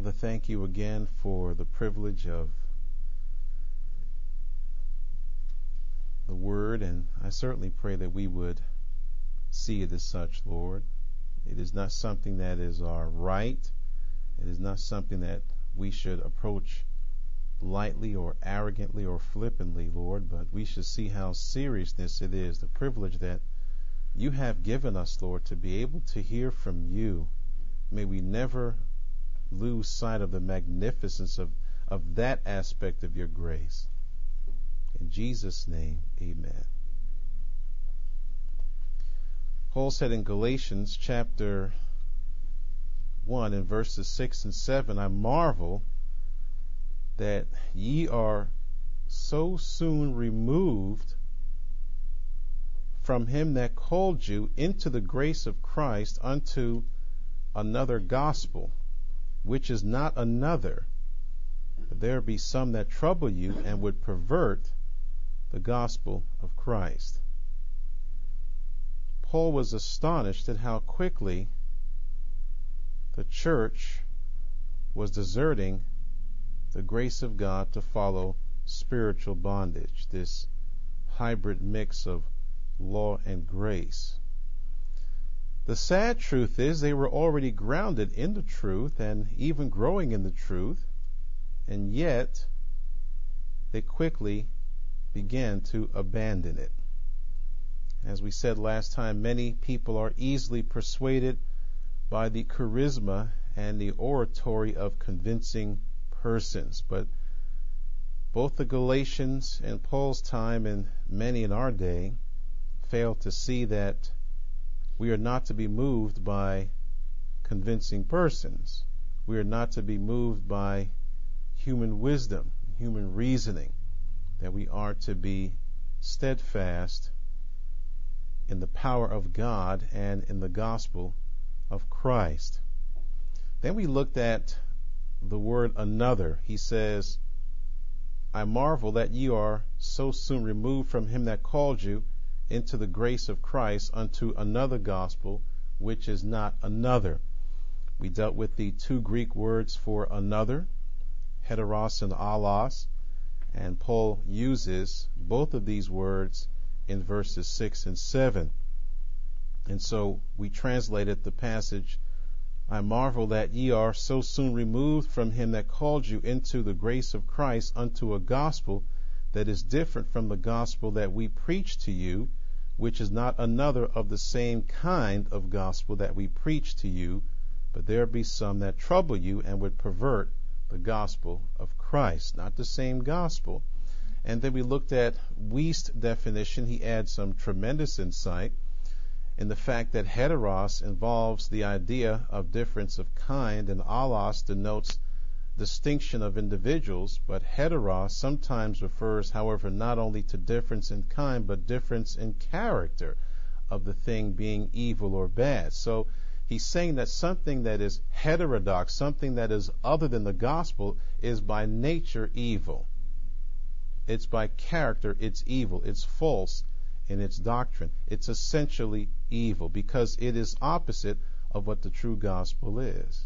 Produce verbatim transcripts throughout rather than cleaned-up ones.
Father, thank you again for the privilege of the Word, and I certainly pray that we would see it as such, Lord. It is not something that is our right. It is not something that we should approach lightly or arrogantly or flippantly, Lord, but we should see how seriousness it is, the privilege that you have given us, Lord, to be able to hear from you. May we never lose sight of the magnificence of, of that aspect of your grace. In Jesus' name, amen. Paul said in Galatians chapter one in verses six and seven, I marvel that ye are so soon removed from him that called you into the grace of Christ unto another gospel, which is not another. But there be some that trouble you and would pervert the gospel of Christ. Paul was astonished at how quickly the church was deserting the grace of God to follow spiritual bondage, this hybrid mix of law and grace. The sad truth is they were already grounded in the truth and even growing in the truth, and yet they quickly began to abandon it. As we said last time, many people are easily persuaded by the charisma and the oratory of convincing persons, but both the Galatians in Paul's time and many in our day fail to see that we are not to be moved by convincing persons. We are not to be moved by human wisdom, human reasoning, that we are to be steadfast in the power of God and in the gospel of Christ. Then we looked at the word another. He says, I marvel that ye are so soon removed from him that called you into the grace of Christ unto another gospel, which is not another. We dealt with the two Greek words for another, heteros and allos, and Paul uses both of these words in verses six and seven. And so we translated the passage, I marvel that ye are so soon removed from him that called you into the grace of Christ unto a gospel that is different from the gospel that we preach to you, which is not another of the same kind of gospel that we preach to you, but there be some that trouble you and would pervert the gospel of Christ. Not the same gospel. And then we looked at Wuest's definition. He adds some tremendous insight in the fact that heteros involves the idea of difference of kind, and allos denotes distinction of individuals, but heteros sometimes refers, however, not only to difference in kind, but difference in character of the thing being evil or bad. So he's saying that something that is heterodox, something that is other than the gospel, is by nature evil. It's by character, it's evil. It's false in its doctrine. It's essentially evil because it is opposite of what the true gospel is.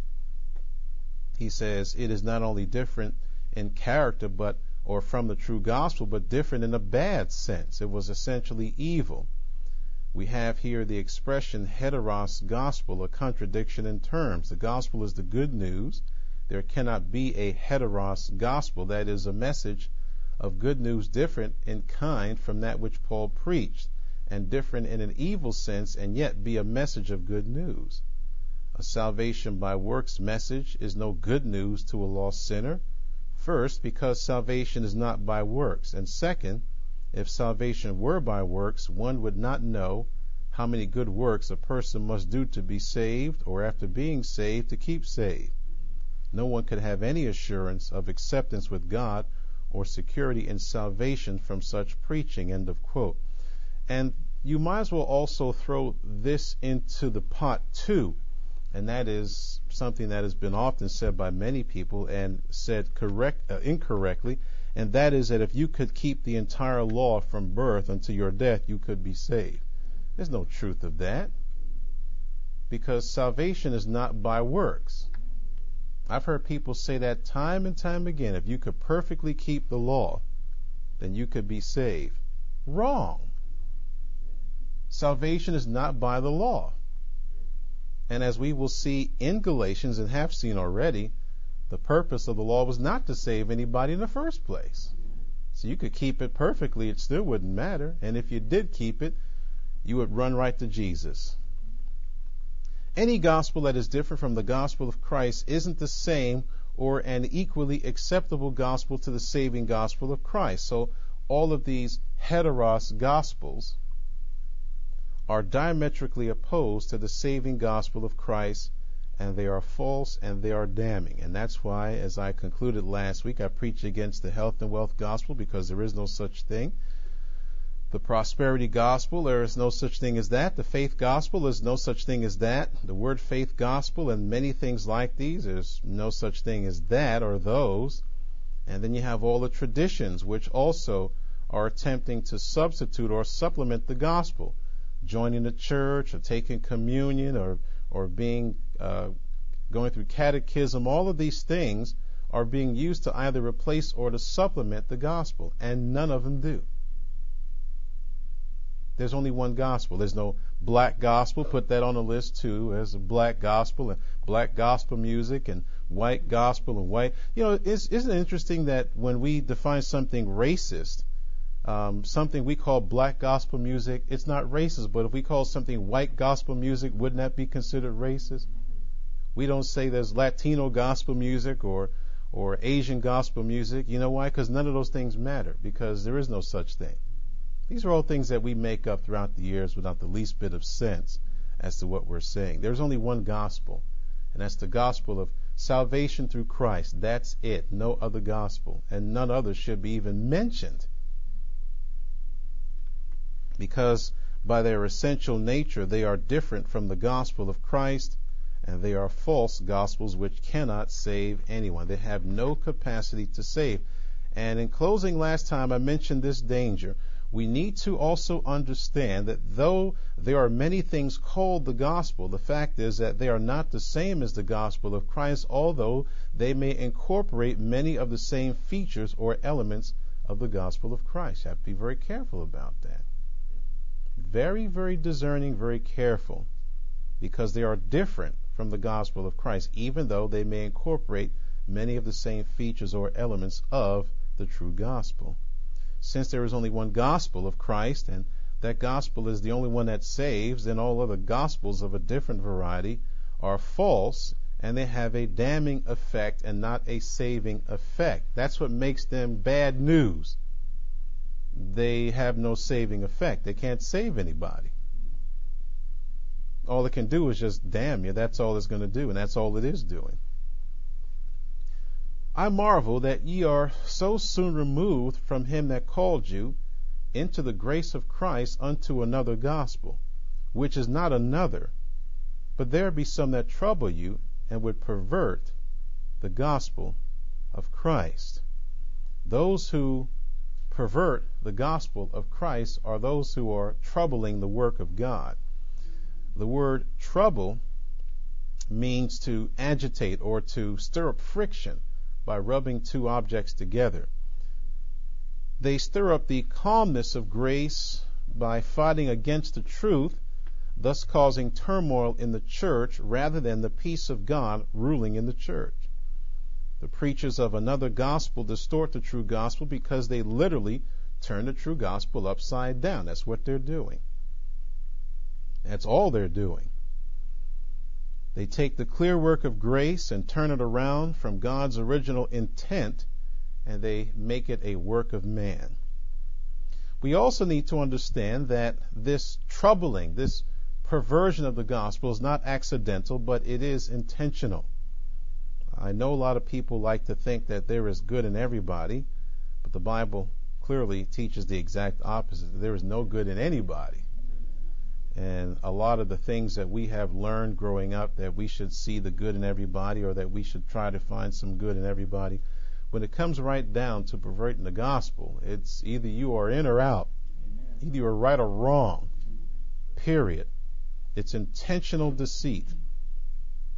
He says it is not only different in character, but or from the true gospel, but different in a bad sense. It was essentially evil. We have here the expression heteros gospel, a contradiction in terms. The gospel is the good news. There cannot be a heteros gospel, that is a message of good news different in kind from that which Paul preached, and different in an evil sense, and yet be a message of good news. A salvation by works message is no good news to a lost sinner. First, because salvation is not by works, and second, if salvation were by works, one would not know how many good works a person must do to be saved, or after being saved to keep saved. No one could have any assurance of acceptance with God or security in salvation from such preaching. End of quote. And you might as well also throw this into the pot too, and that is something that has been often said by many people and said correct uh, incorrectly, and that is that if you could keep the entire law from birth unto your death, you could be saved. There's no truth of that, because salvation is not by works. I've heard people say that time and time again. If you could perfectly keep the law, then you could be saved. Wrong. Salvation is not by the law. And as we will see in Galatians and have seen already, the purpose of the law was not to save anybody in the first place. So you could keep it perfectly, it still wouldn't matter. And if you did keep it, you would run right to Jesus. Any gospel that is different from the gospel of Christ isn't the same or an equally acceptable gospel to the saving gospel of Christ. So all of these heteros gospels are diametrically opposed to the saving gospel of Christ, and they are false and they are damning. And that's why, as I concluded last week, I preach against the health and wealth gospel, because there is no such thing. The prosperity gospel, there is no such thing as that. The faith gospel, there's no such thing as that. The word faith gospel and many things like these, there's no such thing as that or those. And then you have all the traditions, which also are attempting to substitute or supplement the gospel. Joining the church or taking communion or or being uh, going through catechism, all of these things are being used to either replace or to supplement the gospel, and none of them do. There's only one gospel. There's no black gospel. Put that on the list too. There's a black gospel and black gospel music and white gospel and white. You know, it's, isn't it interesting that when we define something racist, Um, something we call black gospel music, it's not racist, but if we call something white gospel music, wouldn't that be considered racist? We don't say there's Latino gospel music or or Asian gospel music. You know why? Because none of those things matter, because there is no such thing. These are all things that we make up throughout the years without the least bit of sense as to what we're saying. There's only one gospel, and that's the gospel of salvation through Christ. That's it. No other gospel, and none other should be even mentioned, because by their essential nature they are different from the gospel of Christ, and they are false gospels which cannot save anyone. They have no capacity to save. And in closing, last time I mentioned this danger. We need to also understand that though there are many things called the gospel, the fact is that they are not the same as the gospel of Christ, although they may incorporate many of the same features or elements of the gospel of Christ. You have to be very careful about that. Very, very discerning, very careful, because they are different from the gospel of Christ, even though they may incorporate many of the same features or elements of the true gospel. Since there is only one gospel of Christ, and that gospel is the only one that saves, then all other gospels of a different variety are false, and they have a damning effect and not a saving effect. That's what makes them bad news. They have no saving effect. They can't save anybody. All it can do is just damn you. That's all it's going to do, and that's all it is doing. I marvel that ye are so soon removed from him that called you into the grace of Christ unto another gospel, which is not another, but there be some that trouble you and would pervert the gospel of Christ. Those who pervert the gospel of Christ are those who are troubling the work of God. The word trouble means to agitate or to stir up friction by rubbing two objects together. They stir up the calmness of grace by fighting against the truth, thus causing turmoil in the church rather than the peace of God ruling in the church. The preachers of another gospel distort the true gospel because they literally turn the true gospel upside down. That's what they're doing. That's all they're doing. They take the clear work of grace and turn it around from God's original intent, and they make it a work of man. We also need to understand that this troubling, this perversion of the gospel is not accidental, but it is intentional. I know a lot of people like to think that there is good in everybody, but the Bible clearly teaches the exact opposite. There is no good in anybody. And a lot of the things that we have learned growing up, that we should see the good in everybody or that we should try to find some good in everybody, when it comes right down to perverting the gospel, it's either you are in or out. Amen. Either you're right or wrong. Period. It's intentional deceit.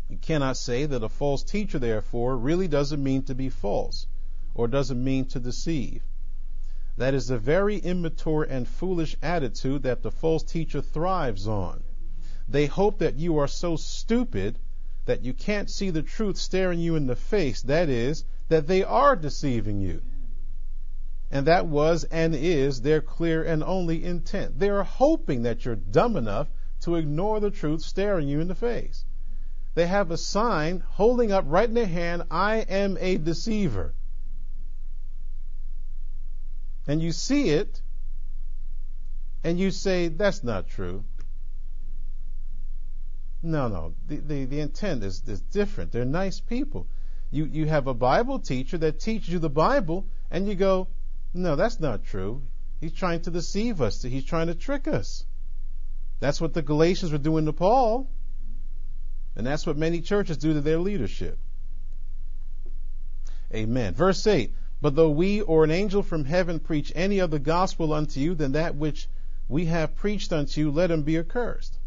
You cannot say that a false teacher, therefore, really doesn't mean to be false or doesn't mean to deceive. That is a very immature and foolish attitude that the false teacher thrives on. They hope that you are so stupid that you can't see the truth staring you in the face. That is, that they are deceiving you. And that was and is their clear and only intent. They are hoping that you're dumb enough to ignore the truth staring you in the face. They have a sign holding up right in their hand, I am a deceiver. And you see it, and you say, that's not true. No, no, the, the, the intent is, is different. They're nice people. You, you have a Bible teacher that teaches you the Bible, and you go, no, that's not true. He's trying to deceive us. He's trying to trick us. That's what the Galatians were doing to Paul. And that's what many churches do to their leadership. Amen. Verse eight. But though we or an angel from heaven preach any other gospel unto you than that which we have preached unto you, let him be accursed.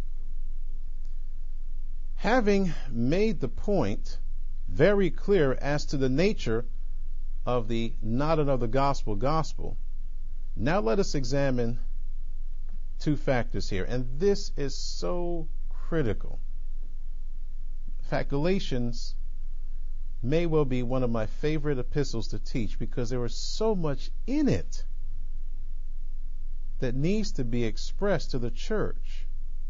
Having made the point very clear as to the nature of the not another gospel gospel, now let us examine two factors here. And this is so critical. In fact, Galatians may well be one of my favorite epistles to teach because there is so much in it that needs to be expressed to the church.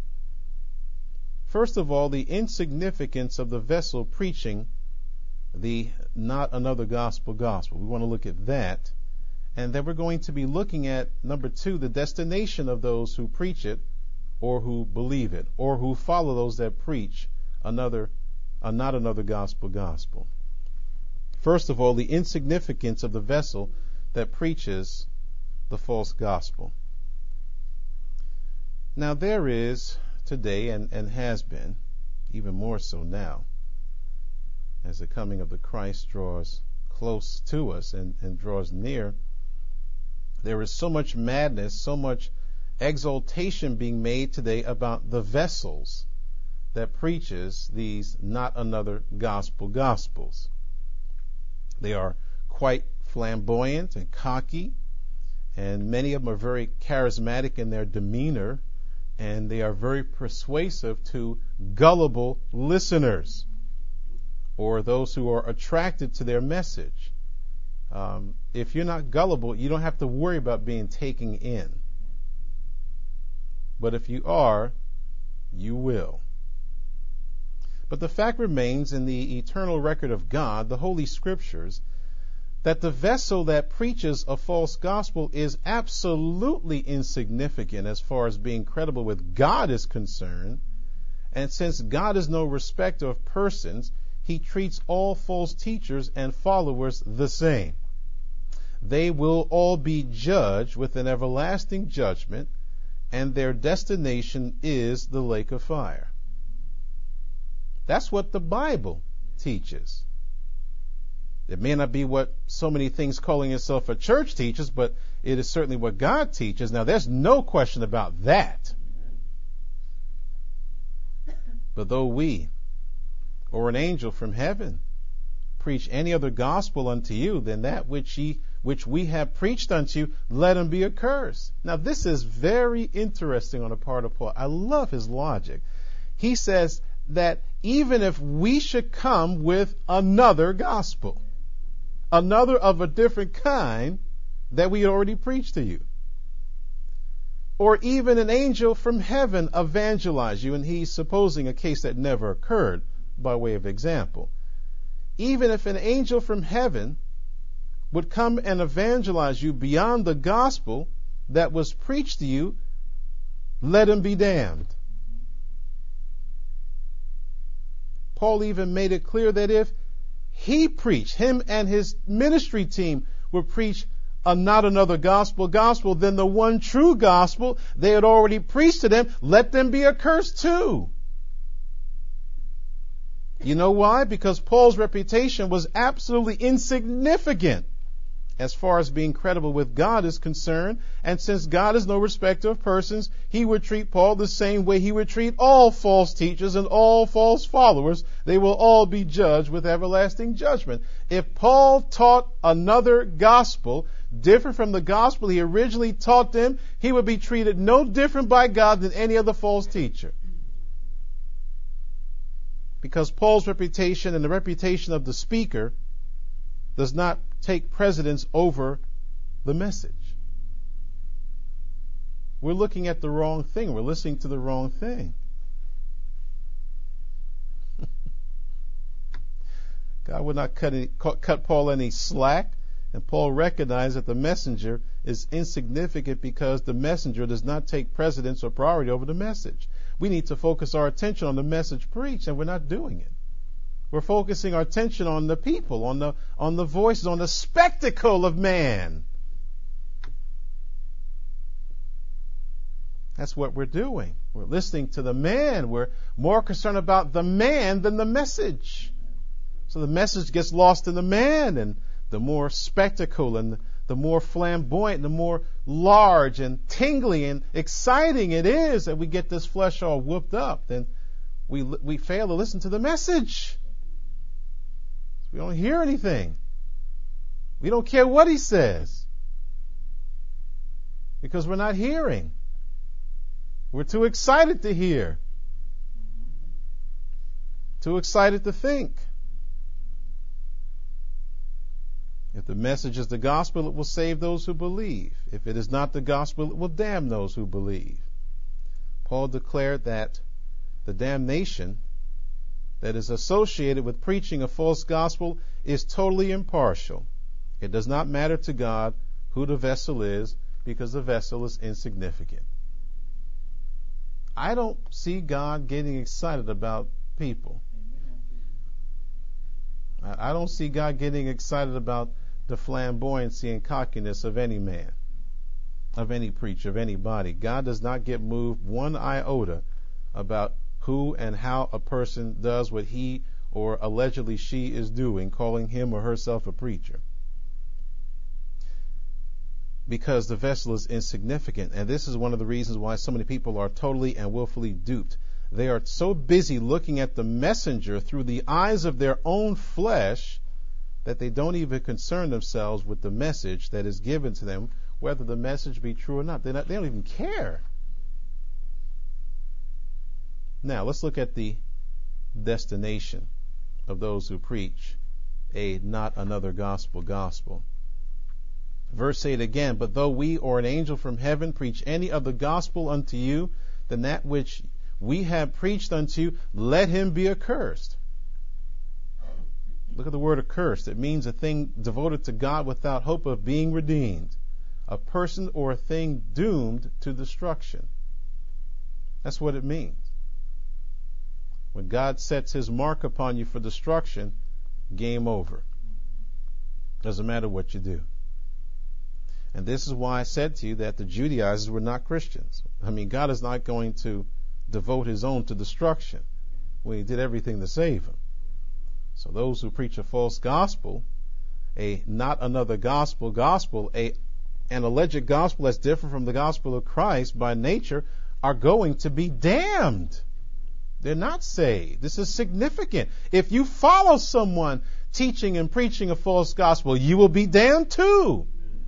First of all, the insignificance of the vessel preaching the not another gospel gospel. We want to look at that. And then we're going to be looking at, number two, the destination of those who preach it or who believe it or who follow those that preach another, uh, not another gospel gospel. First of all, the insignificance of the vessel that preaches the false gospel. Now there is today and, and has been, even more so now, as the coming of the Christ draws close to us and, and draws near, there is so much madness, so much exaltation being made today about the vessels that preaches these not another gospel gospels. They are quite flamboyant and cocky, and many of them are very charismatic in their demeanor, and they are very persuasive to gullible listeners or those who are attracted to their message. Um, if you're not gullible, you don't have to worry about being taken in. But if you are, you will. But the fact remains in the eternal record of God, the Holy Scriptures, that the vessel that preaches a false gospel is absolutely insignificant as far as being credible with God is concerned. And since God is no respecter of persons, he treats all false teachers and followers the same. They will all be judged with an everlasting judgment, and their destination is the lake of fire. That's what the Bible teaches. It may not be what so many things calling itself a church teaches, but it is certainly what God teaches. Now, there's no question about that. But though we, or an angel from heaven, preach any other gospel unto you than that which ye, which we have preached unto you, let him be accursed. Now, this is very interesting on the part of Paul. I love his logic. He says that even if we should come with another gospel, another of a different kind that we already preached to you, or even an angel from heaven evangelize you, and he's supposing a case that never occurred by way of example. Even if an angel from heaven would come and evangelize you beyond the gospel that was preached to you, let him be damned. Paul even made it clear that if he preached, him and his ministry team would preach a not another gospel gospel, then the one true gospel they had already preached to them, let them be accursed too. You know why? Because Paul's reputation was absolutely insignificant as far as being credible with God is concerned. And since God is no respecter of persons, he would treat Paul the same way he would treat all false teachers and all false followers they will all be judged with everlasting judgment. If Paul taught another gospel different from the gospel he originally taught them, he would be treated no different by God than any other false teacher. Because Paul's reputation and the reputation of the speaker does not take precedence over the message. We're looking at the wrong thing. We're listening to the wrong thing. God would not cut, any, cut Paul any slack, and Paul recognized that the messenger is insignificant because the messenger does not take precedence or priority over the message. We need to focus our attention on the message preached, and we're not doing it. We're focusing our attention on the people, on the on the voices, on the spectacle of man. That's what we're doing. We're listening to the man. We're more concerned about the man than the message. So the message gets lost in the man, and the more spectacle and the more flamboyant, the more large and tingly and exciting it is that we get this flesh all whooped up, then we we fail to listen to the message. We don't hear anything. We don't care what he says because we're not hearing. We're too excited to hear, too excited to think. If the message is the gospel, it will save those who believe. If it is not the gospel, it will damn those who believe. Paul declared that the damnation that is associated with preaching a false gospel is totally impartial. It does not matter to God who the vessel is, because the vessel is insignificant. I don't see God getting excited about people. I don't see God getting excited about the flamboyancy and cockiness of any man, of any preacher, of anybody. God does not get moved one iota about who and how a person does what he or allegedly she is doing, calling him or herself a preacher. Because the vessel is insignificant. And this is one of the reasons why so many people are totally and willfully duped. They are so busy looking at the messenger through the eyes of their own flesh that they don't even concern themselves with the message that is given to them, whether the message be true or not. They're not they don't even care. Now, let's look at the destination of those who preach a not another gospel gospel. Verse eight again, but though we or an angel from heaven preach any other gospel unto you than that which we have preached unto you, let him be accursed. Look at the word accursed. It means a thing devoted to God without hope of being redeemed. A person or a thing doomed to destruction. That's what it means. When God sets his mark upon you for destruction, game over. Doesn't matter what you do. And this is why I said to you that the Judaizers were not Christians. I mean, God is not going to devote his own to destruction when he did everything to save him. So those who preach a false gospel, a not another gospel gospel, a an alleged gospel that's different from the gospel of Christ by nature, are going to be damned. They're not saved. This is significant. If you follow someone teaching and preaching a false gospel, you will be damned too.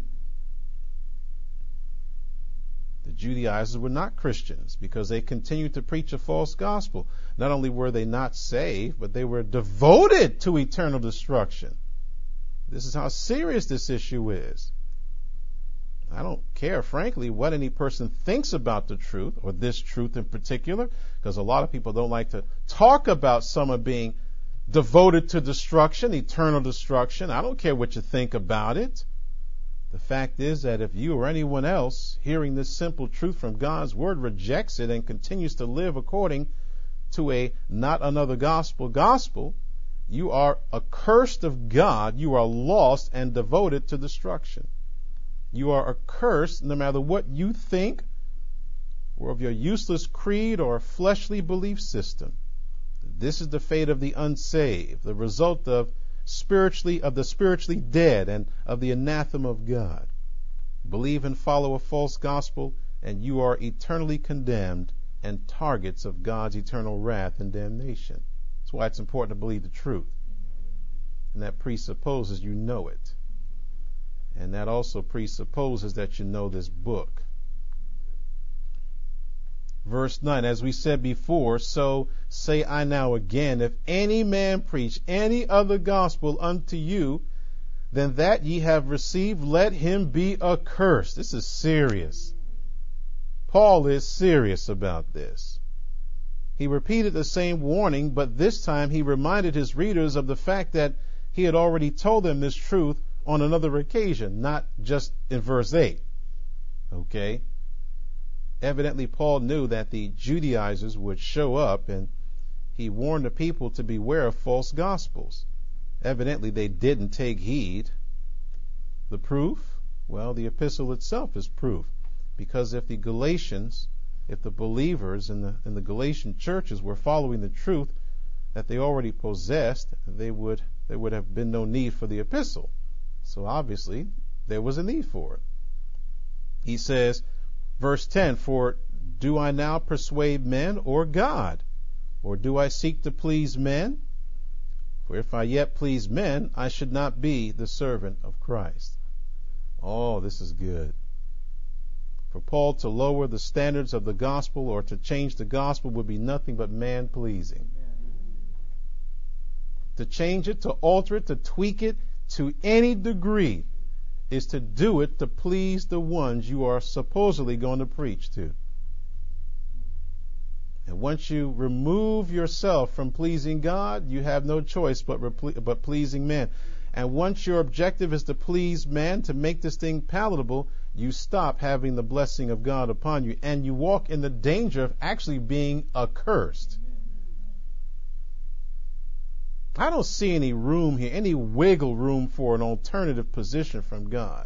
The Judaizers were not Christians because they continued to preach a false gospel. Not only were they not saved, but they were devoted to eternal destruction. This is how serious this issue is. I don't care, frankly, what any person thinks about the truth, or this truth in particular, because a lot of people don't like to talk about someone being devoted to destruction, eternal destruction. I don't care what you think about it. The fact is that if you or anyone else hearing this simple truth from God's word rejects it and continues to live according to a not another gospel gospel, you are accursed of God. You are lost and devoted to destruction. You are accursed no matter what you think or of your useless creed or fleshly belief system. This is the fate of the unsaved, the result of spiritually of the spiritually dead and of the anathema of God. Believe and follow a false gospel, and you are eternally condemned and targets of God's eternal wrath and damnation. That's That's why it's important to believe the truth. And that presupposes you know it. And that also presupposes that you know this book. Verse nine, as we said before, so say I now again, if any man preach any other gospel unto you than that ye have received, let him be accursed. This is serious. Paul is serious about this. He repeated the same warning, but this time he reminded his readers of the fact that he had already told them this truth on another occasion, not just in verse eight. Okay? Evidently, Paul knew that the Judaizers would show up, and he warned the people to beware of false gospels. Evidently, they didn't take heed. The proof? Well, the epistle itself is proof. Because if the Galatians, if the believers in the, in the Galatian churches were following the truth that they already possessed, they would, there would have been no need for the epistle. So obviously, there was a need for it. He says, verse ten, for do I now persuade men or God? Or do I seek to please men? For if I yet please men, I should not be the servant of Christ. Oh, this is good. For Paul to lower the standards of the gospel or to change the gospel would be nothing but man-pleasing. To change it, to alter it, to tweak it to any degree is to do it to please the ones you are supposedly going to preach to. And once you remove yourself from pleasing God, you have no choice but repl- but pleasing man. And once your objective is to please man, to make this thing palatable, you stop having the blessing of God upon you, and you walk in the danger of actually being accursed. I don't see any room here, any wiggle room for an alternative position from God.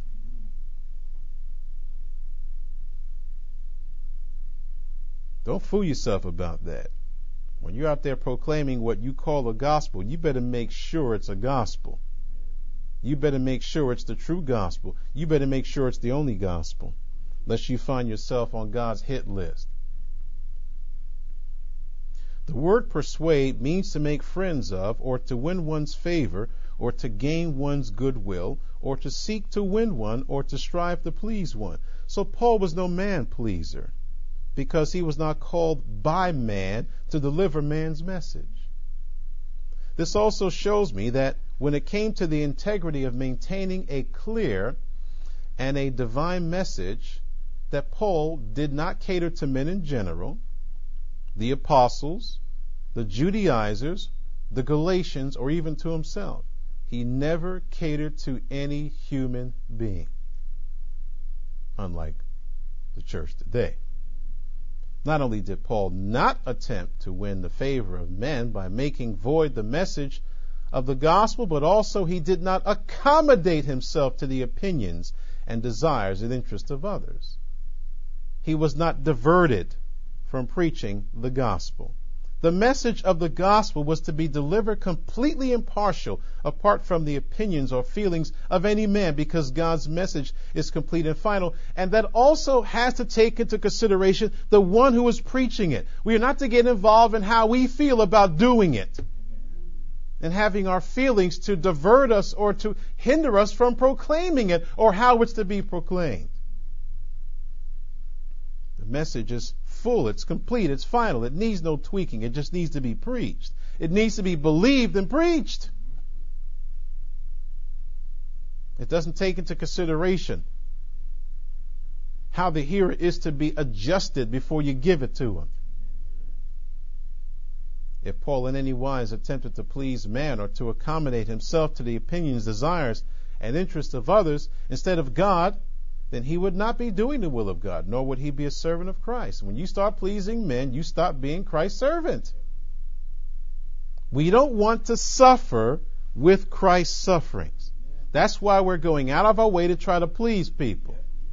Don't fool yourself about that. When you're out there proclaiming what you call a gospel, you better make sure it's a gospel. You better make sure it's the true gospel. You better make sure it's the only gospel, lest you find yourself on God's hit list. The word persuade means to make friends of, or to win one's favor, or to gain one's goodwill, or to seek to win one, or to strive to please one. So Paul was no man pleaser, because he was not called by man to deliver man's message. This also shows me that when it came to the integrity of maintaining a clear and a divine message, that Paul did not cater to men in general, the apostles, the Judaizers, the Galatians, or even to himself. He never catered to any human being, unlike the church today. Not only did Paul not attempt to win the favor of men by making void the message of the gospel, but also he did not accommodate himself to the opinions and desires and interests of others. He was not diverted from preaching the gospel. The message of the gospel was to be delivered completely impartial, apart from the opinions or feelings of any man, because God's message is complete and final. And that also has to take into consideration the one who is preaching it. We are not to get involved in how we feel about doing it and having our feelings to divert us or to hinder us from proclaiming it or how it's to be proclaimed. The message is full, it's complete, it's final. It needs no tweaking. It just needs to be preached. It needs to be believed and preached. It doesn't take into consideration how the hearer is to be adjusted before you give it to him. If Paul in any wise attempted to please man or to accommodate himself to the opinions, desires, and interests of others instead of God, then he would not be doing the will of God, nor would he be a servant of Christ. When you start pleasing men, you stop being Christ's servant. We don't want to suffer with Christ's sufferings. That's why we're going out of our way to try to please people.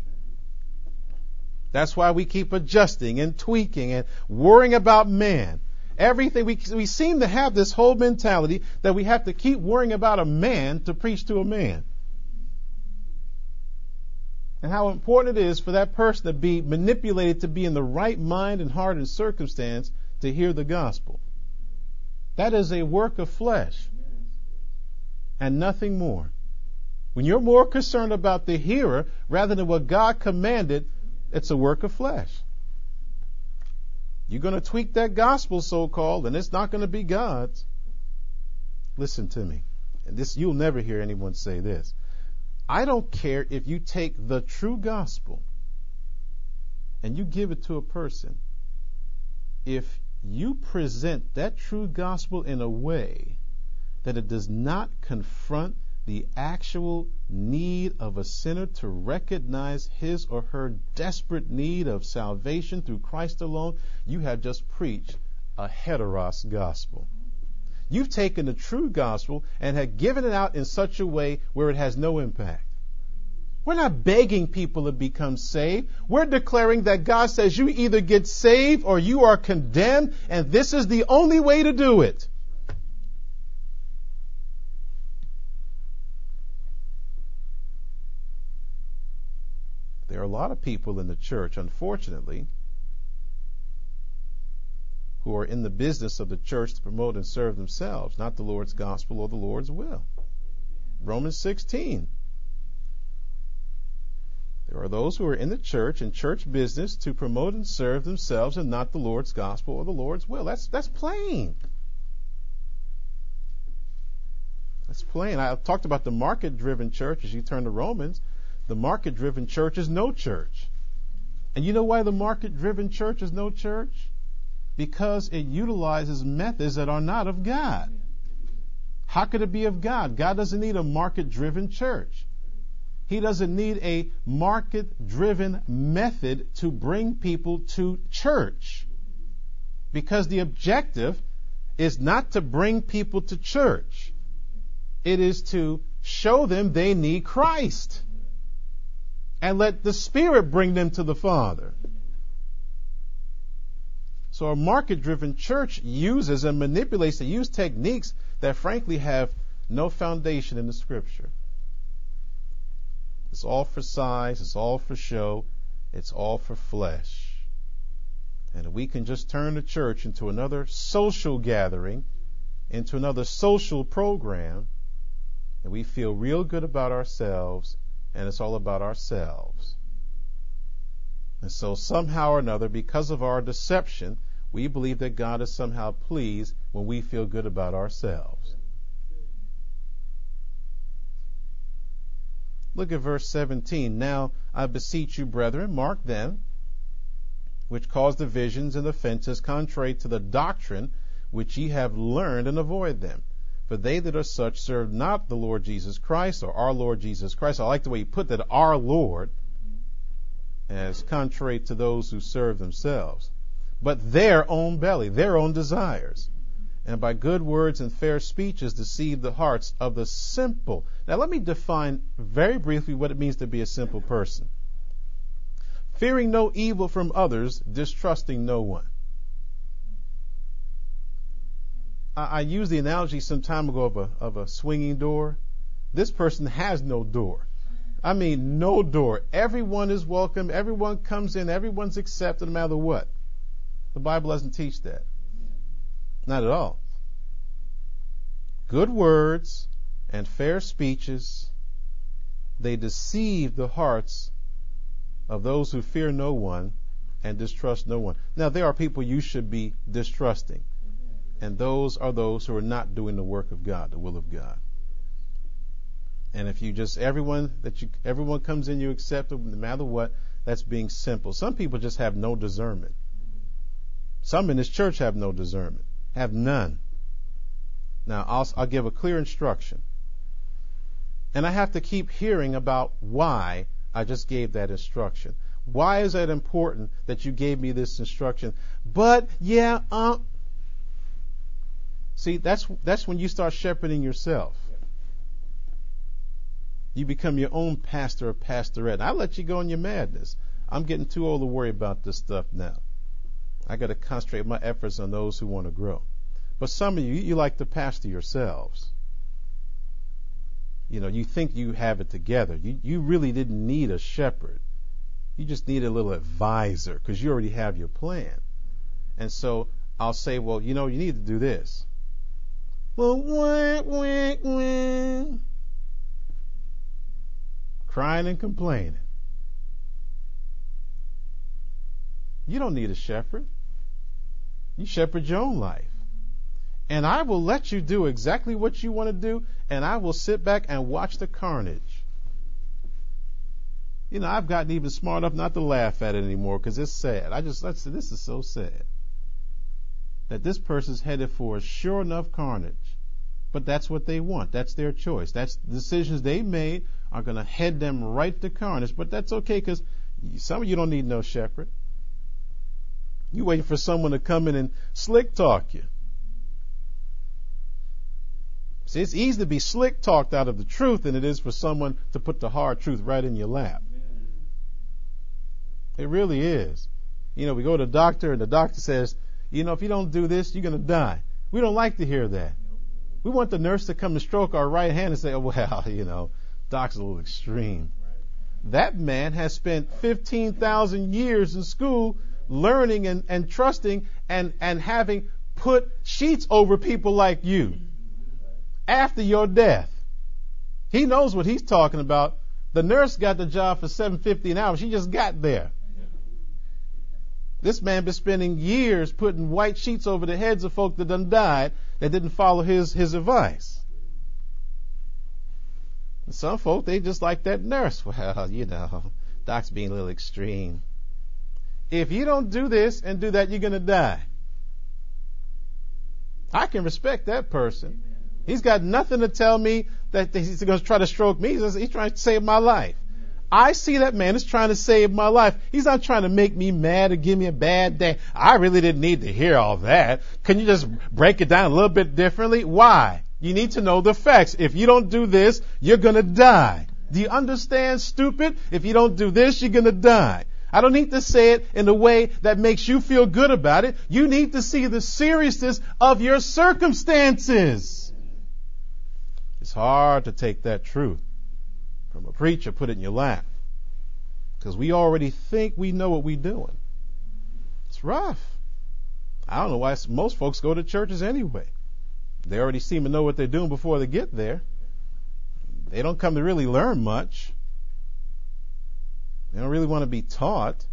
That's why we keep adjusting and tweaking and worrying about man. Everything we, we seem to have this whole mentality that we have to keep worrying about a man to preach to a man. And how important it is for that person to be manipulated to be in the right mind and heart and circumstance to hear the gospel. That is a work of flesh and nothing more. When you're more concerned about the hearer rather than what God commanded, it's a work of flesh. You're going to tweak that gospel, so-called, and it's not going to be God's. Listen to me. And this, you'll never hear anyone say this. I don't care if you take the true gospel and you give it to a person. If you present that true gospel in a way that it does not confront the actual need of a sinner to recognize his or her desperate need of salvation through Christ alone, you have just preached a heteros gospel. You've taken the true gospel and have given it out in such a way where it has no impact. We're not begging people to become saved. We're declaring that God says you either get saved or you are condemned, and this is the only way to do it. There are a lot of people in the church, unfortunately, who are in the business of the church to promote and serve themselves, not the Lord's gospel or the Lord's will. Romans sixteen. There are those who are in the church and church business to promote and serve themselves and not the Lord's gospel or the Lord's will. That's that's plain. That's plain. I talked about the market-driven church as you turn to Romans. The market-driven church is no church. And you know why the market-driven church is no church? Because it utilizes methods that are not of God. How could it be of God? God doesn't need a market-driven church. He doesn't need a market-driven method to bring people to church. Because the objective is not to bring people to church. It is to show them they need Christ. And let the Spirit bring them to the Father. So a market-driven church uses and manipulates and uses techniques that frankly have no foundation in the Scripture. It's all for size, it's all for show, it's all for flesh. And we can just turn the church into another social gathering, into another social program, and we feel real good about ourselves, and it's all about ourselves. And so somehow or another, because of our deception, we believe that God is somehow pleased when we feel good about ourselves. Look at verse seventeen. Now I beseech you, brethren, mark them, which cause divisions and offenses contrary to the doctrine which ye have learned, and avoid them. For they that are such serve not the Lord Jesus Christ, or our Lord Jesus Christ. I like the way he put that, our Lord, as contrary to those who serve themselves, but their own belly, their own desires, and by good words and fair speeches deceive the hearts of the simple. Now let me define very briefly what it means to be a simple person. Fearing no evil from others, distrusting no one. I, I used the analogy some time ago of a, of a swinging door. This person has no door. I mean, no door. Everyone is welcome. Everyone comes in. Everyone's accepted no matter what. The Bible doesn't teach that. Not at all. Good words and fair speeches, they deceive the hearts of those who fear no one and distrust no one. Now, there are people you should be distrusting, and those are those who are not doing the work of God, the will of God. And if you just, everyone that you, everyone comes in, you accept them no matter what, that's being simple. Some people just have no discernment. Some in this church have no discernment, have none. Now, I'll, I'll give a clear instruction. And I have to keep hearing about why I just gave that instruction. Why is that important that you gave me this instruction? But, yeah, uh, see, that's, that's when you start shepherding yourself. You become your own pastor or pastorette. I'll let you go in your madness. I'm getting too old to worry about this stuff now. I got to concentrate my efforts on those who want to grow. But some of you, you like to pastor yourselves. You know, you think you have it together. You, you really didn't need a shepherd. You just need a little advisor because you already have your plan. And so I'll say, well, you know, you need to do this. Well, wah, wah, wah. Crying and complaining. You don't need a shepherd. You shepherd your own life. And I will let you do exactly what you want to do, and I will sit back and watch the carnage. You know, I've gotten even smart enough not to laugh at it anymore because it's sad. I just, let's say, this is so sad that this person's headed for a sure enough carnage. But that's what they want. That's their choice. That's the decisions they made are going to head them right to carnage. But that's okay because some of you don't need no shepherd. You waiting for someone to come in and slick talk you. See, it's easy to be slick talked out of the truth than it is for someone to put the hard truth right in your lap. It really is. You know, we go to the doctor and the doctor says, you know, if you don't do this, you're going to die. We don't like to hear that. We want the nurse to come and stroke our right hand and say, oh, well, you know, doc's a little extreme. That man has spent fifteen thousand years in school learning and, and trusting and, and having put sheets over people like you after your death. He knows what he's talking about. The nurse got the job for seven fifty an hour. She just got there. This man been spending years putting white sheets over the heads of folk that done died that didn't follow his, his advice. And some folk, they just like that nurse. Well, you know, doc's being a little extreme. If you don't do this and do that, you're going to die. I can respect that person. He's got nothing to tell me that he's going to try to stroke me. He's, he's trying to save my life. I see that man is trying to save my life. He's not trying to make me mad or give me a bad day. I really didn't need to hear all that. Can you just break it down a little bit differently? Why? You need to know the facts. If you don't do this, you're going to die. Do you understand, stupid? If you don't do this, you're going to die. I don't need to say it in a way that makes you feel good about it. You need to see the seriousness of your circumstances. It's hard to take that truth from a preacher, put it in your lap, because we already think we know what we're doing. It's rough. I don't know why most folks go to churches anyway. They already seem to know what they're doing before they get there. They don't come to really learn much. They don't really want to be taught.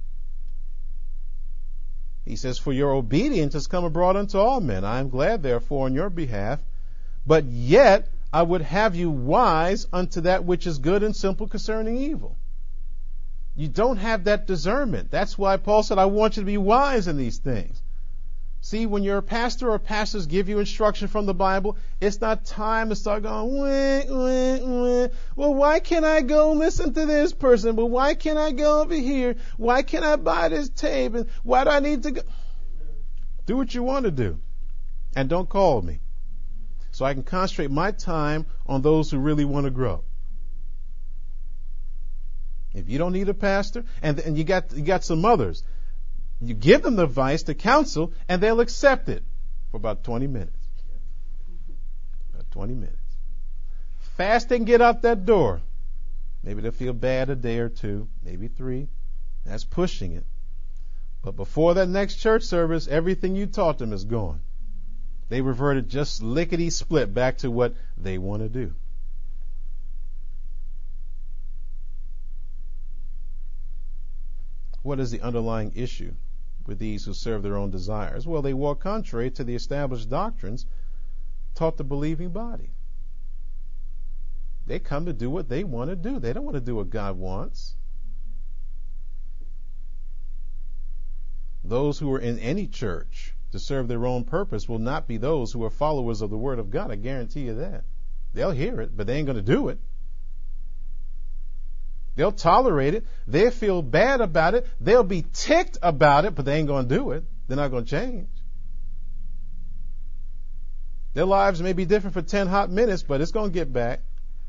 He says, for your obedience has come abroad unto all men. I am glad, therefore, on your behalf. But yet I would have you wise unto that which is good and simple concerning evil. You don't have that discernment. That's why Paul said, I want you to be wise in these things. See, when your pastor or pastors give you instruction from the Bible, it's not time to start going, wah, wah, wah. Well, why can't I go listen to this person? But why can't I go over here? Why can't I buy this tape? And why do I need to go? Do what you want to do. And don't call me. So I can concentrate my time on those who really want to grow. If you don't need a pastor, and, and you got you got some others, you give them the advice, the counsel, and they'll accept it for about twenty minutes. About twenty minutes. Fast they can get out that door. Maybe they'll feel bad a day or two, maybe three. That's pushing it. But before that next church service, everything you taught them is gone. They reverted just lickety-split back to what they want to do. What is the underlying issue with these who serve their own desires? Well, they walk contrary to the established doctrines taught the believing body. They come to do what they want to do. They don't want to do what God wants. Those who are in any church to serve their own purpose will not be those who are followers of the Word of God. I guarantee you that. They'll hear it, but they ain't going to do it. They'll tolerate it. They'll feel bad about it. They'll be ticked about it, but they ain't going to do it. They're not going to change. Their lives may be different for ten hot minutes, but it's going to get back.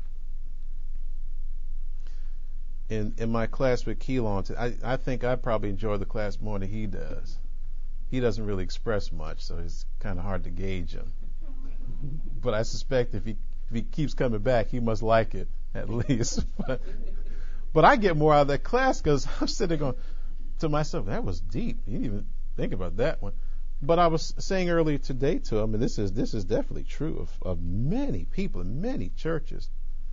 In in my class with Keelan, I, I think I probably enjoy the class more than he does. He doesn't really express much, so it's kind of hard to gauge him. But I suspect if he if he keeps coming back, he must like it at least. but, but I get more out of that class because I'm sitting going to myself, that was deep. You didn't even think about that one. But I was saying earlier today to him, and this is this is definitely true of, of many people in many churches.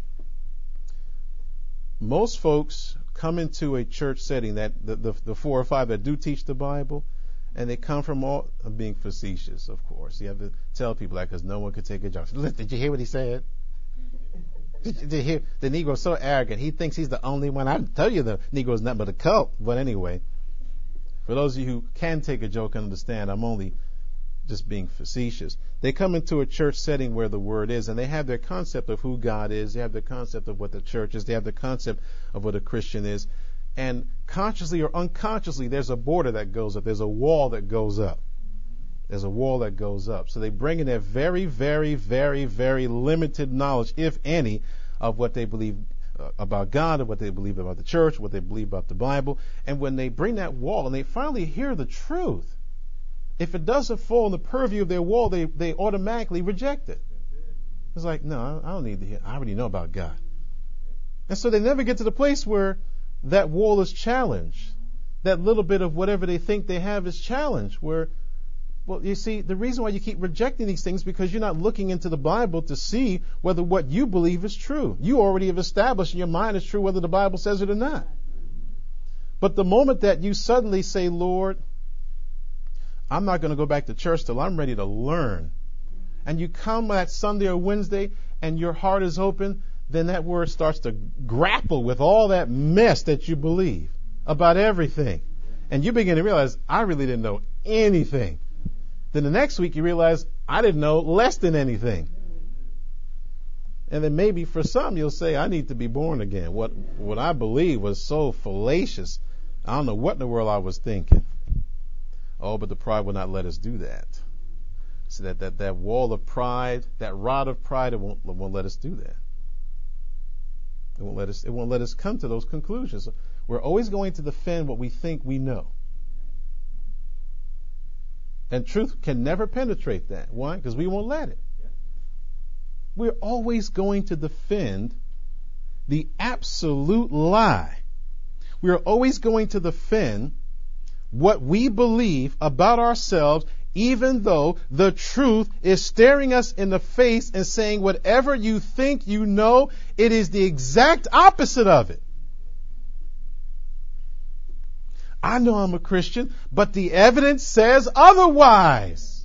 Most folks come into a church setting that the, the, the four or five that do teach the Bible, and they come from all I'm being facetious, of course. You have to tell people that because no one could take a joke. Did you hear what he said? Did, did you hear? The Negro's so arrogant. He thinks he's the only one. I tell you, the Negro's nothing but a cult. But anyway, for those of you who can take a joke and understand, I'm only just being facetious. They come into a church setting where the Word is, and they have their concept of who God is. They have their concept of what the church is. They have the concept of what a Christian is. And consciously or unconsciously, there's a border that goes up. There's a wall that goes up. There's a wall that goes up. So they bring in their very, very, very, very limited knowledge, if any, of what they believe uh, about God, or what they believe about the church, what they believe about the Bible. And when they bring that wall and they finally hear the truth, if it doesn't fall in the purview of their wall, they, they automatically reject it. It's like, no, I don't need to hear. I already know about God. And so they never get to the place where that wall is challenged. That little bit of whatever they think they have is challenged. Where, well, you see, the reason why you keep rejecting these things is because you're not looking into the Bible to see whether what you believe is true. You already have established in your mind it's true whether the Bible says it or not. But the moment that you suddenly say, Lord, I'm not going to go back to church till I'm ready to learn. And you come that Sunday or Wednesday and your heart is open, then that word starts to grapple with all that mess that you believe about everything. And you begin to realize, I really didn't know anything. Then the next week you realize, I didn't know less than anything. And then maybe for some you'll say, I need to be born again. What, what I believe was so fallacious. I don't know what in the world I was thinking. Oh, but the pride will not let us do that. So that, that, that wall of pride, that rod of pride, it won't, it won't let us do that. It won't let us, it won't let us come to those conclusions. We're always going to defend what we think we know. And truth can never penetrate that. Why? Because we won't let it. We're always going to defend the absolute lie. We're always going to defend what we believe about ourselves, even though the truth is staring us in the face and saying whatever you think you know, it is the exact opposite of it. I know I'm a Christian, but the evidence says otherwise.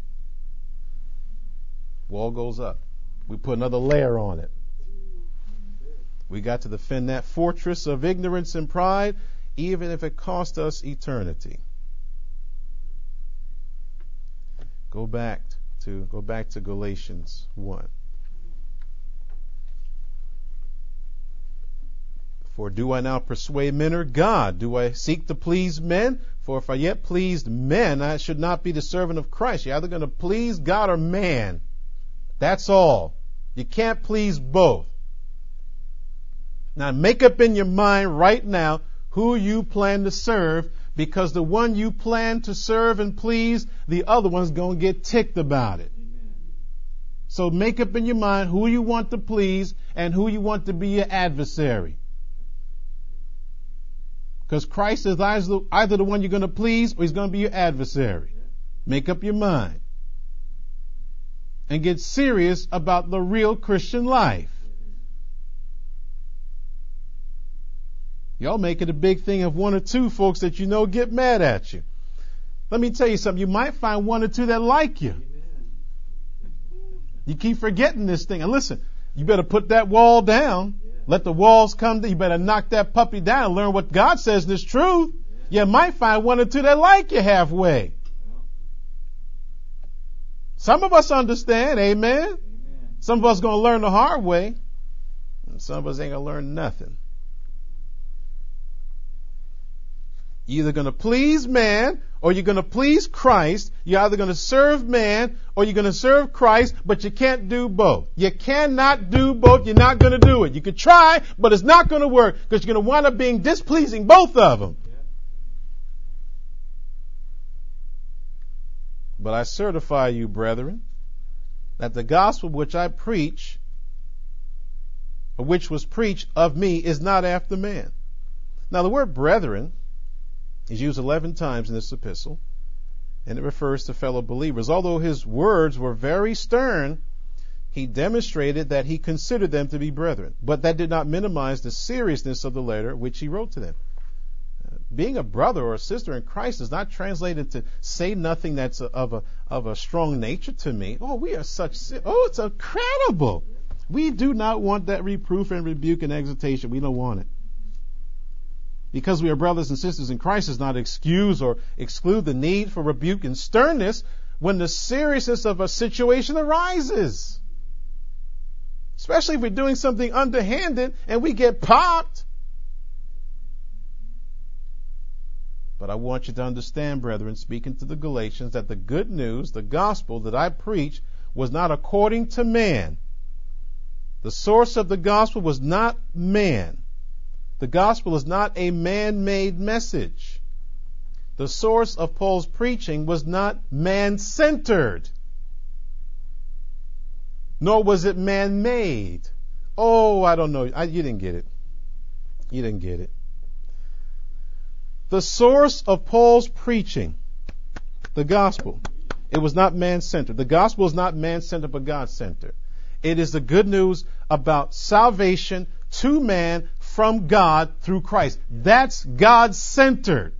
Wall goes up. We put another layer on it. We got to defend that fortress of ignorance and pride, even if it cost us eternity. Go back to go back to Galatians one. For do I now persuade men or God? Do I seek to please men? For if I yet pleased men, I should not be the servant of Christ. You're either going to please God or man. That's all. You can't please both. Now make up in your mind right now who you plan to serve, because the one you plan to serve and please, the other one's going to get ticked about it. Amen. So make up in your mind who you want to please and who you want to be your adversary. Because Christ is either the one you're going to please or he's going to be your adversary. Make up your mind. And get serious about the real Christian life. Y'all make it a big thing of one or two folks that you know get mad at you. Let me tell you something. You might find one or two that like you. You keep forgetting this thing. And listen, you better put that wall down. Let the walls come down. You better knock that puppy down and learn what God says is truth. You might find one or two that like you halfway. Some of us understand, amen? Amen. Some of us going to learn the hard way. And some of us ain't going to learn nothing. You're either going to please man or you're going to please Christ. You're either going to serve man or you're going to serve Christ, but you can't do both. You cannot do both. You're not going to do it. You could try, but it's not going to work because you're going to wind up being displeasing both of them. But I certify you, brethren, that the gospel which I preach, or which was preached of me, is not after man. Now the word brethren is used eleven times in this epistle. And it refers to fellow believers. Although his words were very stern, he demonstrated that he considered them to be brethren. But that did not minimize the seriousness of the letter which he wrote to them. Uh, being a brother or a sister in Christ does not translate into say nothing that's a, of a of a strong nature to me. Oh, we are such. Oh, it's incredible. We do not want that reproof and rebuke and exhortation. We don't want it. Because we are brothers and sisters in Christ does not excuse or exclude the need for rebuke and sternness when the seriousness of a situation arises. Especially if we're doing something underhanded and we get popped. But I want you to understand, brethren, speaking to the Galatians, that the good news, the gospel that I preach, was not according to man. The source of the gospel was not man. The gospel is not a man-made message. The source of Paul's preaching was not man-centered. Nor was it man-made. Oh, I don't know. I, you didn't get it. You didn't get it. The source of Paul's preaching, the gospel, it was not man-centered. The gospel is not man-centered but God-centered. It is the good news about salvation to man from God through Christ. That's God-centered.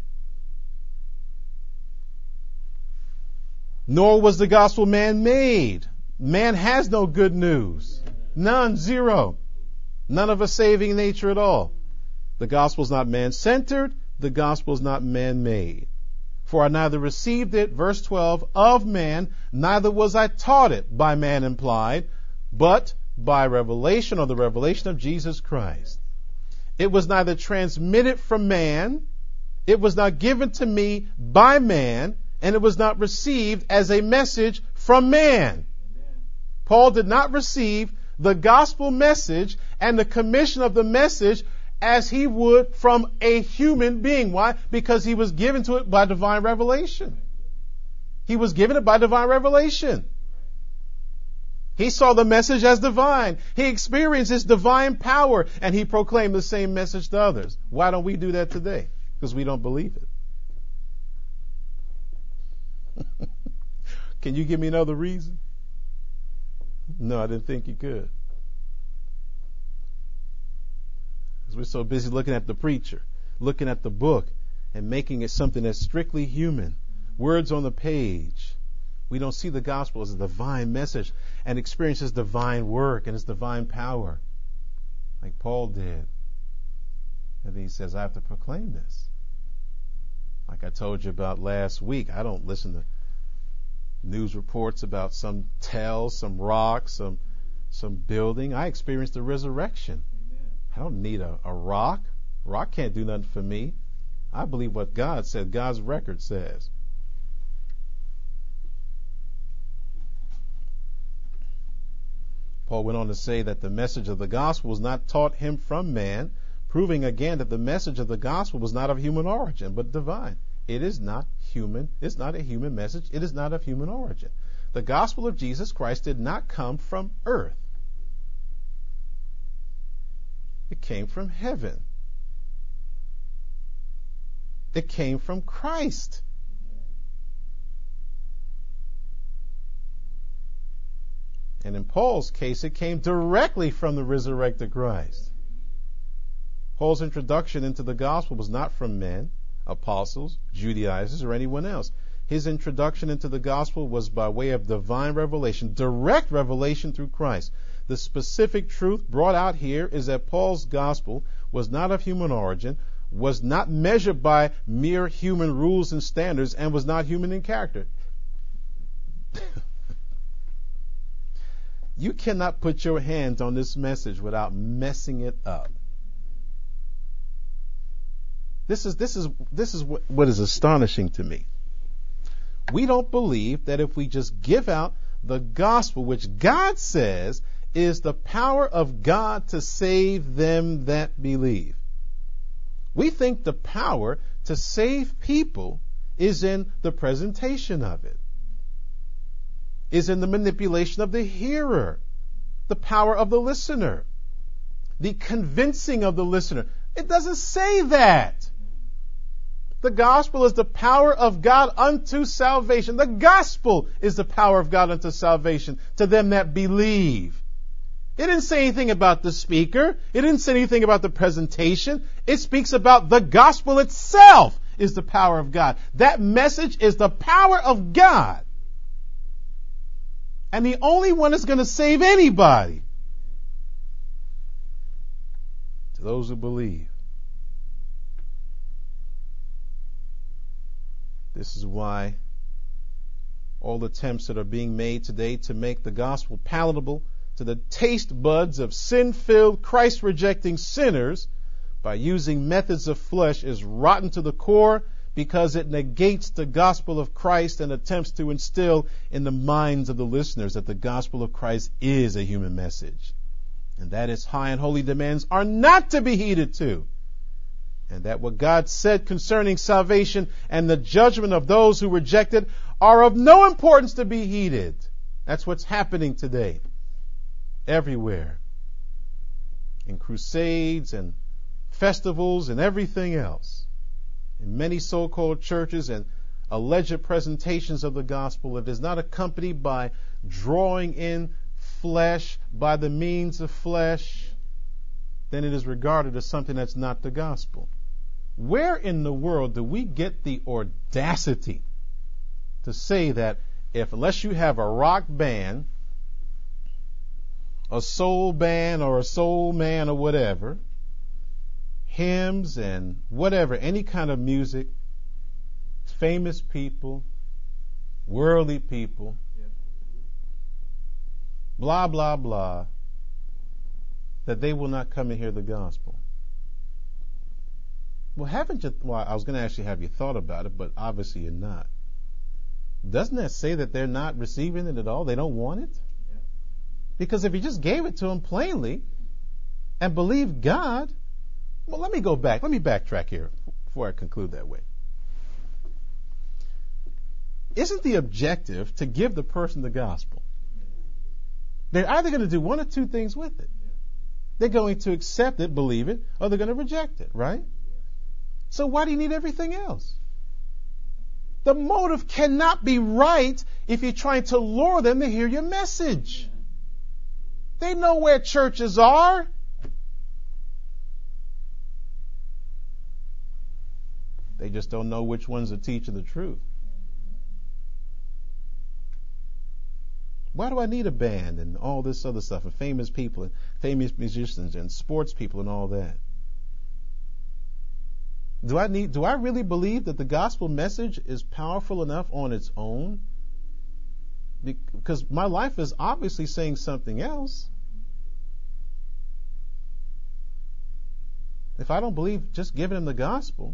Nor was the gospel man-made. Man has no good news. None, zero. None of a saving nature at all. The gospel is not man-centered. The gospel is not man-made. For I neither received it, verse twelve, of man, neither was I taught it, by man implied, but by revelation, or the revelation of Jesus Christ. It was neither transmitted from man, it was not given to me by man, and it was not received as a message from man. Amen. Paul did not receive the gospel message and the commission of the message as he would from a human being. Why? Because he was given to it by divine revelation. He was given it by divine revelation. He saw the message as divine. He experienced its divine power, and he proclaimed the same message to others. Why don't we do that today? Because we don't believe it. Can you give me another reason? No, I didn't think you could. Because we're so busy looking at the preacher, looking at the book, and making it something that's strictly human. Words on the page. We don't see the gospel as a divine message and experience His divine work and His divine power, like Paul did. And then he says, I have to proclaim this. Like I told you about last week, I don't listen to news reports about some tell, some rock, some some building. I experienced the resurrection. Amen. I don't need a, a rock. Rock can't do nothing for me. I believe what God said, God's record says. Paul went on to say that the message of the gospel was not taught him from man, proving again that the message of the gospel was not of human origin, but divine. It is not human. It's not a human message. It is not of human origin. The gospel of Jesus Christ did not come from earth. It came from heaven. It came from Christ. And in Paul's case, it came directly from the resurrected Christ. Paul's introduction into the gospel was not from men, apostles, Judaizers, or anyone else. His introduction into the gospel was by way of divine revelation, direct revelation through Christ. The specific truth brought out here is that Paul's gospel was not of human origin, was not measured by mere human rules and standards, and was not human in character. You cannot put your hands on this message without messing it up. This is this is this is what, what is astonishing to me. We don't believe that if we just give out the gospel, which God says is the power of God to save them that believe. We think the power to save people is in the presentation of it, is in the manipulation of the hearer, the power of the listener, the convincing of the listener. It doesn't say that. The gospel is the power of God unto salvation. The gospel is the power of God unto salvation to them that believe. It didn't say anything about the speaker. It didn't say anything about the presentation. It speaks about the gospel itself is the power of God. That message is the power of God. And the only one that's going to save anybody. To those who believe. This is why all attempts that are being made today to make the gospel palatable to the taste buds of sin-filled, Christ-rejecting sinners by using methods of flesh is rotten to the core, because it negates the gospel of Christ and attempts to instill in the minds of the listeners that the gospel of Christ is a human message, and that its high and holy demands are not to be heeded to, and that what God said concerning salvation and the judgment of those who reject it are of no importance to be heeded. That's what's happening today, everywhere, in crusades and festivals and everything else. In many so-called churches and alleged presentations of the gospel, if it is not accompanied by drawing in flesh by the means of flesh, then it is regarded as something that's not the gospel. Where in the world do we get the audacity to say that if, unless you have a rock band, a soul band or a soul man or whatever, hymns and whatever, any kind of music, famous people, worldly people, yeah. blah, blah, blah, that they will not come and hear the gospel? Well, haven't you, well, I was going to actually have you thought about it, but obviously you're not. Doesn't that say that they're not receiving it at all? They don't want it? Yeah. Because if you just gave it to them plainly and believed God, well, let me go back. Let me backtrack here before I conclude that way. Isn't the objective to give the person the gospel? They're either going to do one or two things with it. They're going to accept it, believe it, or they're going to reject it, right? So why do you need everything else? The motive cannot be right if you're trying to lure them to hear your message. They know where churches are. They just don't know which ones are teaching the truth. Why do I need a band and all this other stuff and famous people and famous musicians and sports people and all that? Do I need, do I really believe that the gospel message is powerful enough on its own? Because my life is obviously saying something else. If I don't believe just giving them the gospel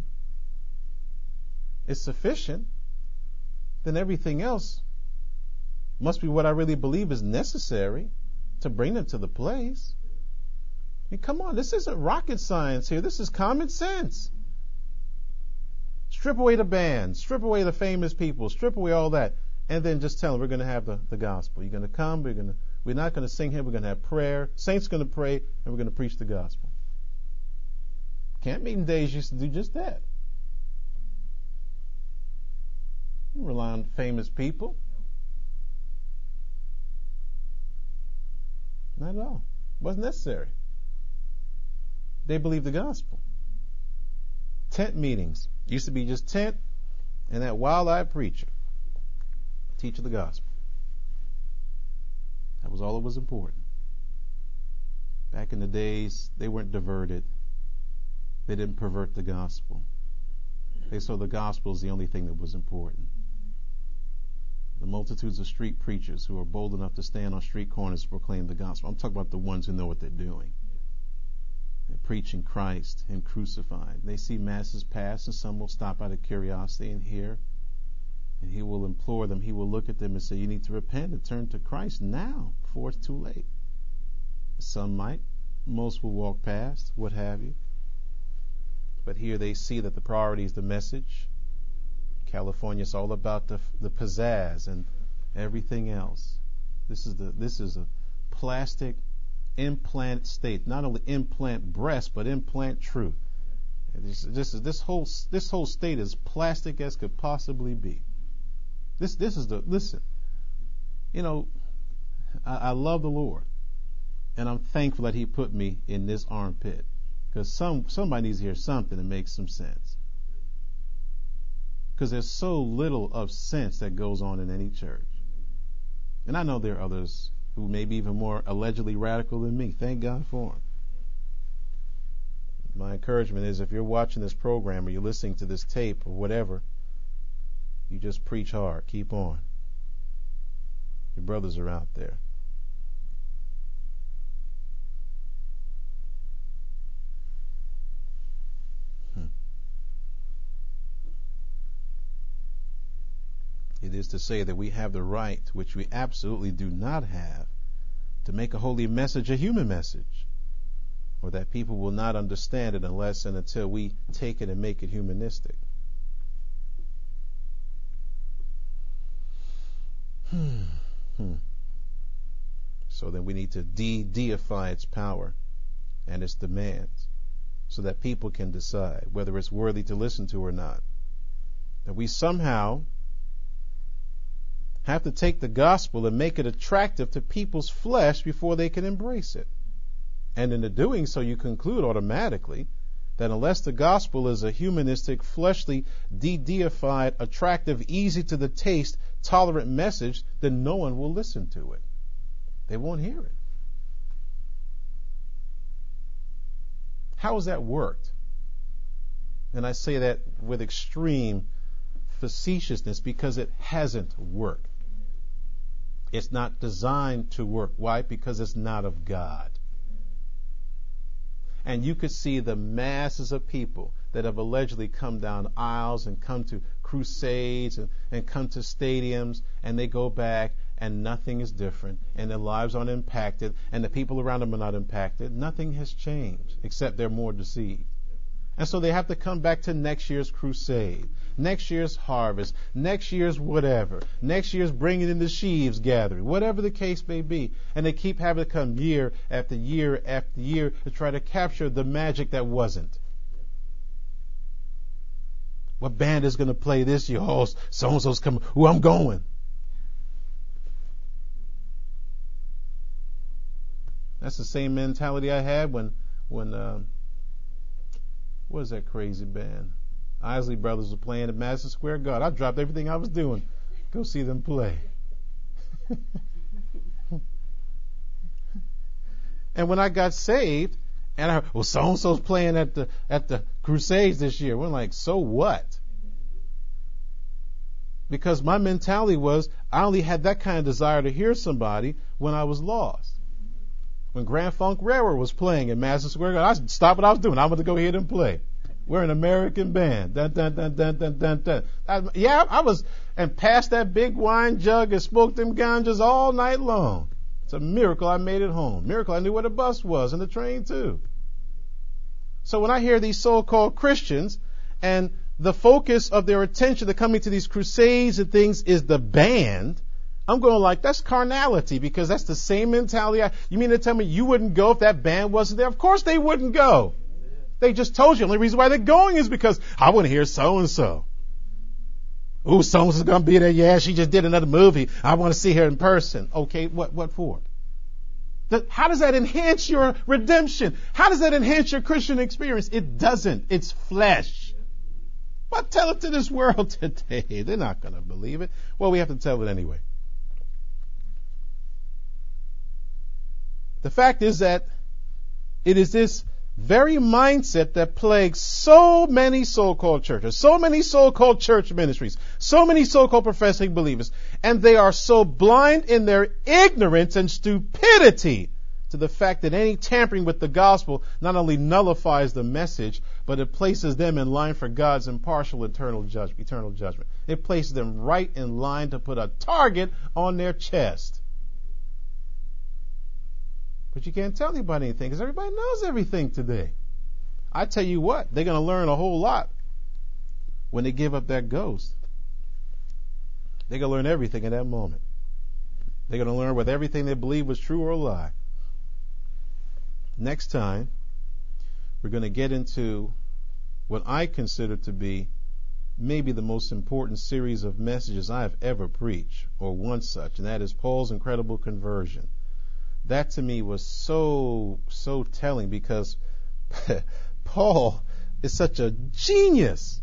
is sufficient, then everything else must be what I really believe is necessary to bring them to the place. I mean, come on, this isn't rocket science here. This is common sense. Strip away the bands, strip away the famous people, strip away all that, and then just tell them we're going to have the, the gospel. You're going to come, we're going to, we're not going to sing here, we're going to have prayer, saints going to pray, and we're going to preach the gospel. Camp meeting days used to do just that. You rely on famous people. Not at all. It wasn't necessary. They believed the gospel. Tent meetings used to be just tent and that wild-eyed preacher teaching the gospel. That was all that was important. Back in the days, they weren't diverted. They didn't pervert the gospel. They saw the gospel as the only thing that was important. The multitudes of street preachers who are bold enough to stand on street corners to proclaim the gospel. I'm talking about the ones who know what they're doing. They're preaching Christ and crucified. They see masses pass, and some will stop out of curiosity and hear. And he will implore them. He will look at them and say, you need to repent and turn to Christ now before it's too late. Some might. Most will walk past, what have you. But here they see that the priority is the message. California is all about the the pizzazz and everything else. This is the this is a plastic implant state. Not only implant breast, but implant truth. This, this, this whole this whole state is plastic as could possibly be. This this is the listen. You know, I, I love the Lord, and I'm thankful that He put me in this armpit, because some somebody needs to hear something that makes some sense. Because there's so little of sense that goes on in any church, and I know there are others who may be even more allegedly radical than me. Thank God for them. My encouragement is, if you're watching this program or you're listening to this tape or whatever, you just preach hard. Keep on. Your brothers are out there. Hmm. It is to say that we have the right, which we absolutely do not have, to make a holy message a human message, or that people will not understand it unless and until we take it and make it humanistic. Hmm. Hmm. So then we need to de-deify its power and its demands so that people can decide whether it's worthy to listen to or not. That we somehow have to take the gospel and make it attractive to people's flesh before they can embrace it. And in the doing so, you conclude automatically that unless the gospel is a humanistic, fleshly, de-deified, attractive, easy to the taste, tolerant message, then no one will listen to it. They won't hear it. How has that worked? And I say that with extreme facetiousness because it hasn't worked. It's not designed to work. Why? Because it's not of God. And you could see the masses of people that have allegedly come down aisles and come to crusades and, and come to stadiums, and they go back and nothing is different, and their lives aren't impacted, and the people around them are not impacted. Nothing has changed, except they're more deceived. And so they have to come back to next year's crusade, next year's harvest, next year's whatever, next year's bringing in the sheaves gathering, whatever the case may be. And they keep having to come year after year after year to try to capture the magic that wasn't. What band is going to play this year? Oh, so-and-so's coming. Ooh, I'm going. That's the same mentality I had when, when, um, what is that crazy band? Isley Brothers were playing at Madison Square Garden. I dropped everything I was doing. Go see them play. And when I got saved, and I, well, so-and-so's playing at the, at the Crusades this year. We're like, so what? Because my mentality was, I only had that kind of desire to hear somebody when I was lost. When Grand Funk Railroad was playing in Madison Square Garden, I stopped what I was doing. I wanted to go hear them play. We're an American band. Dun, dun, dun, dun, dun, dun, dun. I, yeah, I was, and passed that big wine jug and smoked them ganjas all night long. It's a miracle I made it home. Miracle I knew where the bus was and the train too. So when I hear these so-called Christians and the focus of their attention to coming to these crusades and things is the band, I'm going like, that's carnality, because that's the same mentality. I, you mean to tell me you wouldn't go if that band wasn't there? Of course they wouldn't go. They just told you the only reason why they're going is because I want to hear so-and-so. Ooh, so-and-so's going to be there. Yeah, she just did another movie. I want to see her in person. Okay, what, what for? The, how does that enhance your redemption? How does that enhance your Christian experience? It doesn't. It's flesh. But tell it to this world today. They're not going to believe it. Well, we have to tell it anyway. The fact is that it is this very mindset that plagues so many so-called churches, so many so-called church ministries, so many so-called professing believers, and they are so blind in their ignorance and stupidity to the fact that any tampering with the gospel not only nullifies the message, but it places them in line for God's impartial eternal judgment. Eternal judgment. It places them right in line to put a target on their chest. But you can't tell anybody anything because everybody knows everything today. I tell you what, they're going to learn a whole lot when they give up that ghost. They're going to learn everything in that moment. They're going to learn whether everything they believe was true or a lie. Next time, we're going to get into what I consider to be maybe the most important series of messages I've ever preached, or one such, and that is Paul's incredible conversion. That to me was so, so telling, because Paul is such a genius.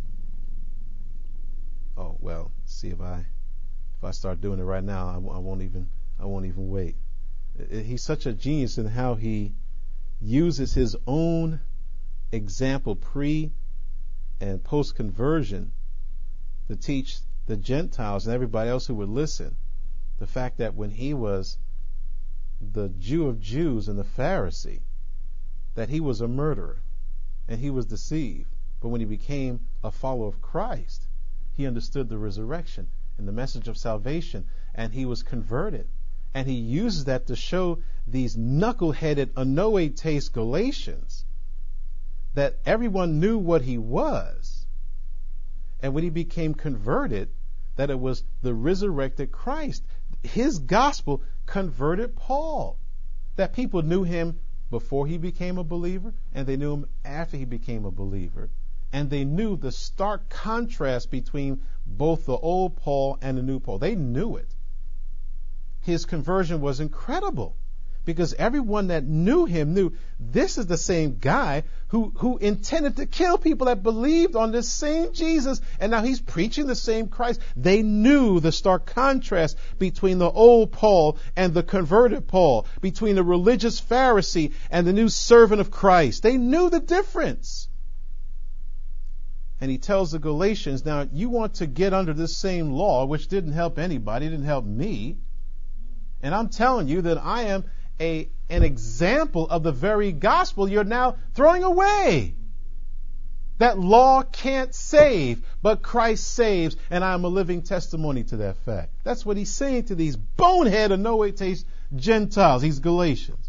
Oh, well, see if I if I start doing it right now, I, I won't even I won't even wait. He's such a genius in how he uses his own example pre and post conversion to teach the Gentiles and everybody else who would listen the fact that when he was the Jew of Jews and the Pharisee, that he was a murderer and he was deceived. But when he became a follower of Christ, he understood the resurrection and the message of salvation, and he was converted. And he uses that to show these knuckle-headed, Anoe-taste Galatians that everyone knew what he was. And when he became converted, that it was the resurrected Christ. His gospel converted Paul. That people knew him before he became a believer, and they knew him after he became a believer. And they knew the stark contrast between both the old Paul and the new Paul. They knew it. His conversion was incredible, because everyone that knew him knew this is the same guy who, who intended to kill people that believed on this same Jesus, and now he's preaching the same Christ. They knew the stark contrast between the old Paul and the converted Paul, between the religious Pharisee and the new servant of Christ. They knew the difference. And he tells the Galatians, now you want to get under this same law, which didn't help anybody, didn't help me. And I'm telling you that I am a an example of the very gospel you're now throwing away. That law can't save, but Christ saves, and I'm a living testimony to that fact. That's what he's saying to these bonehead Anoe-taste Gentiles, these Galatians.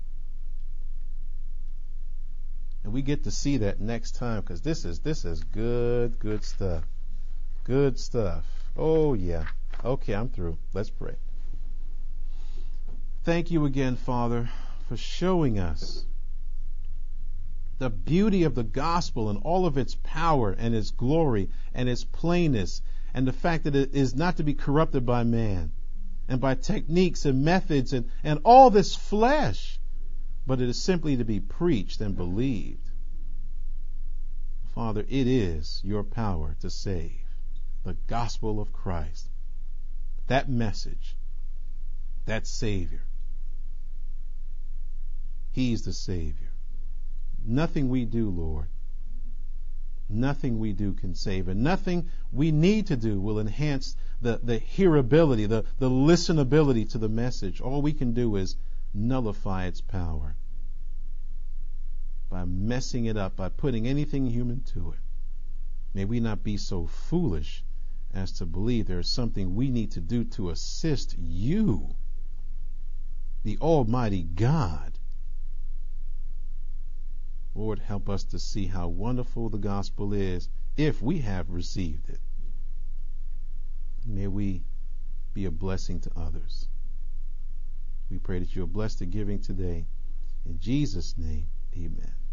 And we get to see that next time, because this is this is good, good stuff. Good stuff. Oh, yeah. Okay, I'm through. Let's pray. Thank you again, Father, for showing us the beauty of the gospel and all of its power and its glory and its plainness, and the fact that it is not to be corrupted by man and by techniques and methods and, and all this flesh, but it is simply to be preached and believed. Father, it is your power to save. The gospel of Christ. That message. That Savior. He's the Savior. Nothing we do, Lord, nothing we do can save, and nothing we need to do will enhance the, the hearability, the, the listenability to the message. All we can do is nullify its power by messing it up, by putting anything human to it. May we not be so foolish as to believe there is something we need to do to assist you, the Almighty God. Lord, help us to see how wonderful the gospel is if we have received it. May we be a blessing to others. We pray that you'll bless the giving today. In Jesus' name, amen.